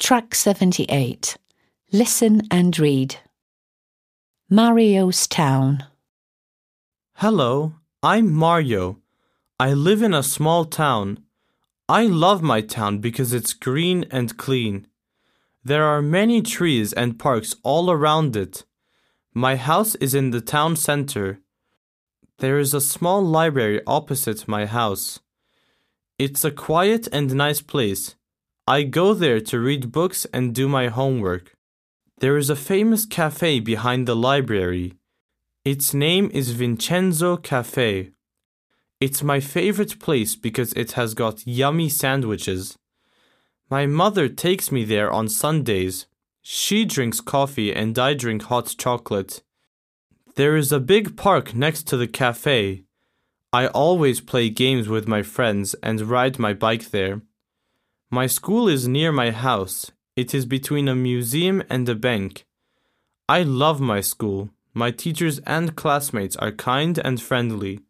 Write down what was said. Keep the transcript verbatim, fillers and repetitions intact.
Track seventy-eight. Listen and read. Mario's Town. Hello, I'm Mario. I live in a small town. I love my town because it's green and clean. There are many trees and parks all around it. My house is in the town center. There is a small library opposite my house. It's a quiet and nice place. I go there to read books and do my homework. There is a famous cafe behind the library. Its name is Vincenzo Cafe. It's my favorite place because it has got yummy sandwiches. My mother takes me there on Sundays. She drinks coffee and I drink hot chocolate. There is a big park next to the cafe. I always play games with my friends and ride my bike there. My school is near my house. It is between a museum and a bank. I love my school. My teachers and classmates are kind and friendly.